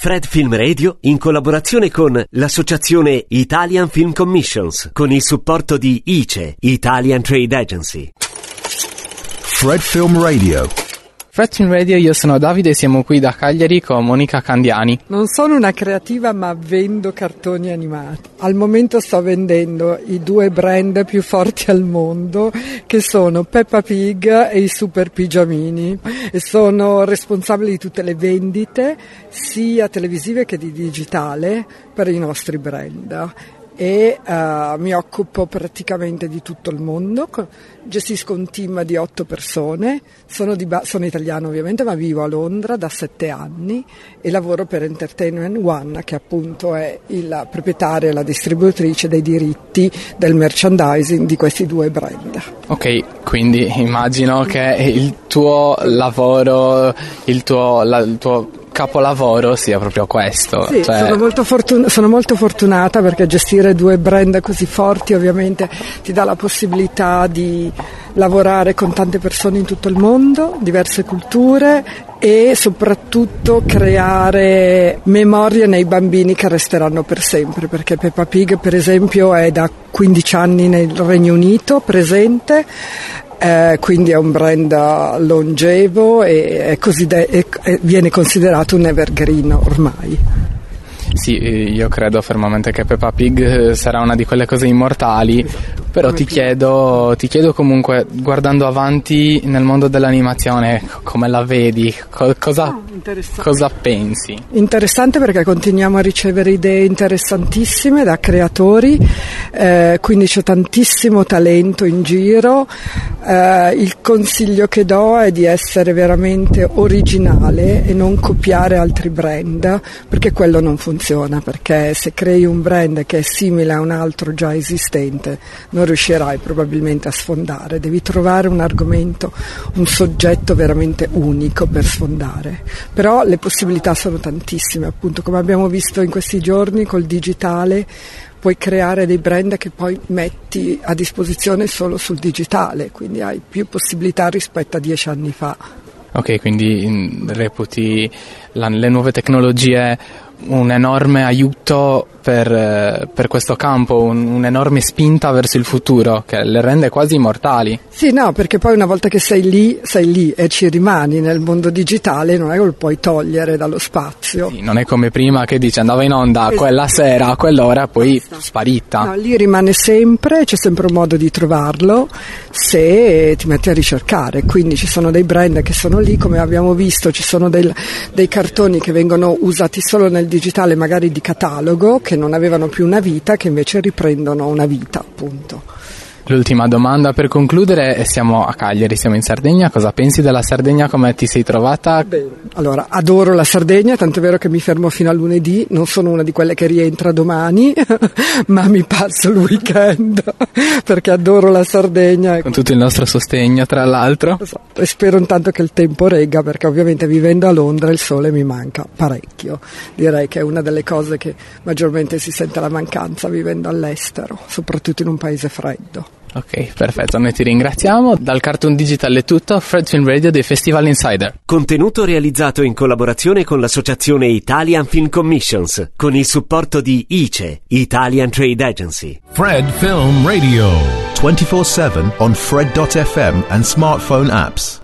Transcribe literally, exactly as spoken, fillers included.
Fred Film Radio, in collaborazione con l'Associazione Italian Film Commissions, con il supporto di I C E, Italian Trade Agency. Fred Film Radio. Fred Film Radio, io sono Davide e siamo qui da Cagliari con Monica Candiani. Non sono una creativa, ma vendo cartoni animati. Al momento sto vendendo i due brand più forti al mondo, che sono Peppa Pig e i Super Pigiamini, e sono responsabile di tutte le vendite, sia televisive che di digitale, per i nostri brand. E uh, mi occupo praticamente di tutto il mondo, gestisco un team di otto persone, sono, di ba- sono italiano ovviamente, ma vivo a Londra da sette anni e lavoro per Entertainment One, che appunto è il proprietario e la distributrice dei diritti del merchandising di questi due brand. Ok, quindi immagino che il tuo lavoro, il tuo, la, il tuo capolavoro sia proprio questo. Sì, cioè... sono, molto fortun- sono molto fortunata, perché gestire due brand così forti ovviamente ti dà la possibilità di lavorare con tante persone in tutto il mondo, diverse culture, e soprattutto creare memorie nei bambini che resteranno per sempre, perché Peppa Pig per esempio è da quindici anni nel Regno Unito presente. Eh, quindi è un brand longevo e è così de- è, è, viene considerato un evergreen ormai. Sì, io credo fermamente che Peppa Pig sarà una di quelle cose immortali, però ti chiedo, ti chiedo comunque, guardando avanti nel mondo dell'animazione, come la vedi? Co- cosa, oh, cosa pensi? Interessante, perché continuiamo a ricevere idee interessantissime da creatori, eh, quindi c'è tantissimo talento in giro. Eh, il consiglio che do è di essere veramente originale e non copiare altri brand, perché quello non funziona. Perché se crei un brand che è simile a un altro già esistente non riuscirai probabilmente a sfondare. Devi trovare un argomento, un soggetto veramente unico per sfondare. Però le possibilità sono tantissime, appunto, come abbiamo visto in questi giorni col digitale. Puoi creare dei brand che poi metti a disposizione solo sul digitale, quindi hai più possibilità rispetto a dieci anni fa. Ok, quindi reputi la, le nuove tecnologie un enorme aiuto per, per questo campo, un, un'enorme spinta verso il futuro che le rende quasi immortali. Sì, no, perché poi una volta che sei lì, sei lì e ci rimani nel mondo digitale, non è che lo puoi togliere dallo spazio. Sì, non è come prima che dice andava in onda esatto. quella sera, a quell'ora, poi Basta. sparita. No, lì rimane sempre, c'è sempre un modo di trovarlo se ti metti a ricercare, quindi ci sono dei brand che sono lì, come abbiamo visto, ci sono del, dei cartoni che vengono usati solo nel digitale, magari di catalogo, che non avevano più una vita, che invece riprendono una vita, appunto. L'ultima domanda per concludere, e siamo a Cagliari, siamo in Sardegna, cosa pensi della Sardegna, come ti sei trovata? Bene, allora adoro la Sardegna, tant'è vero che mi fermo fino a lunedì, non sono una di quelle che rientra domani, ma mi passo il weekend, perché adoro la Sardegna. Con tutto il nostro sostegno, tra l'altro. Esatto, e spero intanto che il tempo regga, perché ovviamente vivendo a Londra il sole mi manca parecchio, direi che è una delle cose che maggiormente si sente la mancanza vivendo all'estero, soprattutto in un paese freddo. Ok, perfetto, noi ti ringraziamo. Dal Cartoon Digital è tutto. Fred Film Radio dei Festival Insider. Contenuto realizzato in collaborazione con l'Associazione Italian Film Commissions, con il supporto di I C E, Italian Trade Agency. Fred Film Radio, twenty-four seven on Fred dot f m and smartphone apps.